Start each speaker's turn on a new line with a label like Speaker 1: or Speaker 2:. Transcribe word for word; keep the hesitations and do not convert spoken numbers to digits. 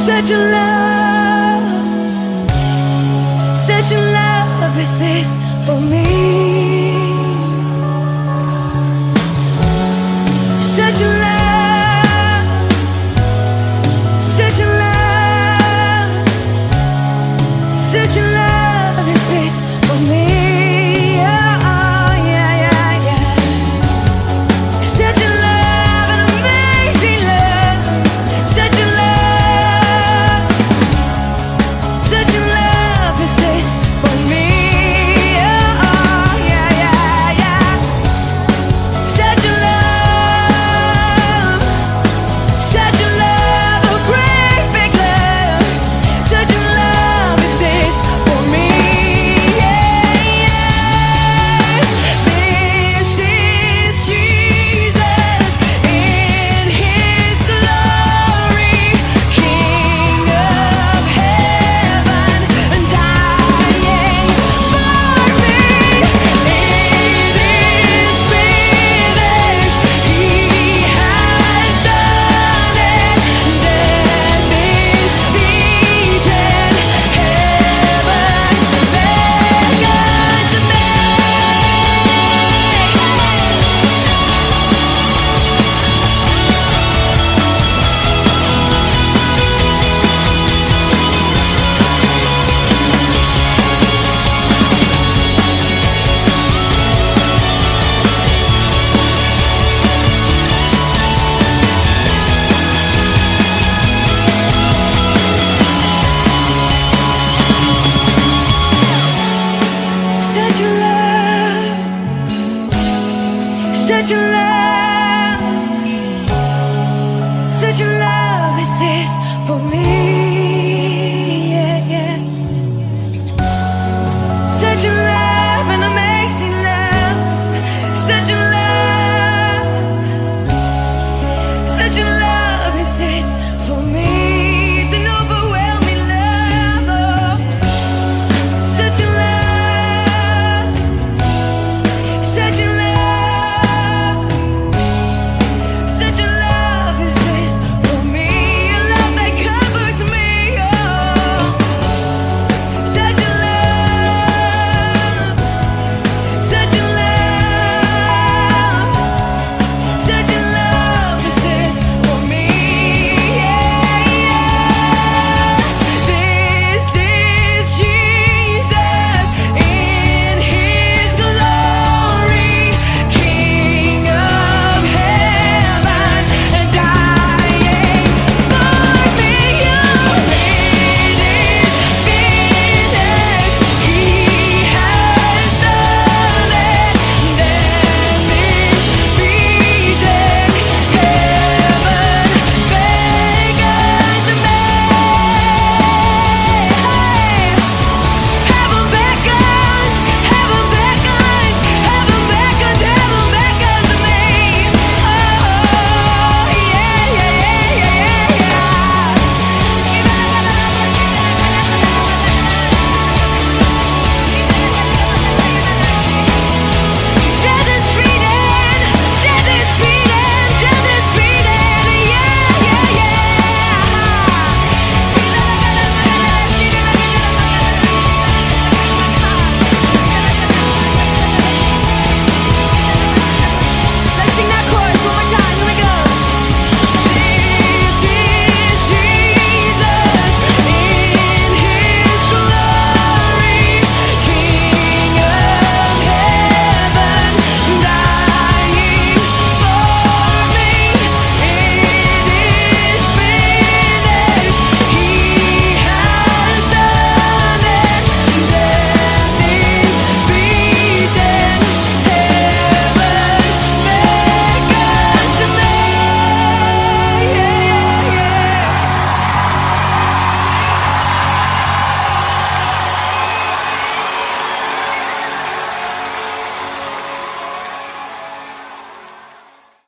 Speaker 1: Such a love, such a love is this for me. Such a love, such a love, such a love is this for me. Oh, yeah, yeah, yeah. Such a love, an amazing love. Such a love, such a love is this for me. Oh, yeah, yeah, yeah. Such a love, such a love, a great big love. Such a love is this for me. Yes, this is Jesus in His glory, King of heaven, dying for me. It is finished. He has done it. Death is beaten. Heaven beckons me. Such a love, such a love.